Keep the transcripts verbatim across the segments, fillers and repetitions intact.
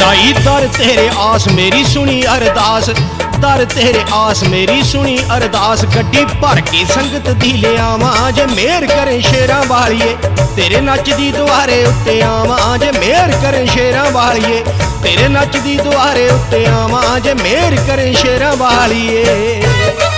आई दर तेरे आस मेरी सुनी अरदास, दर तेरे आस मेरी सुनी अरदास। गड्डी भर के संगत दी ले आवां जे मेहर करें शेरां वालिए, तेरे नच दी दुआरे उत्ते आवां जे मेहर करें शेरां वालिए, तेरे नच दी दुआरे उत्ते आवां जे मेहर करें शेरां वालिए।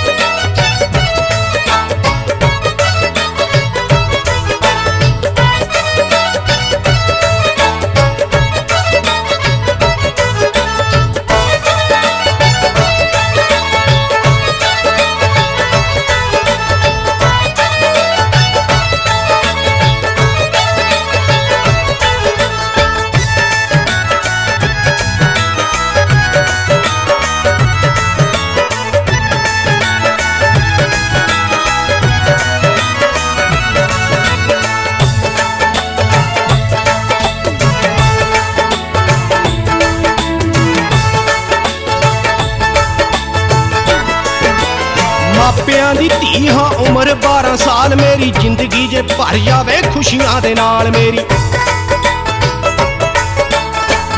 मापियां दी धी हाँ उम्र बारह साल मेरी, जिंदगी जे भर जावे खुशियां दे नाल मेरी।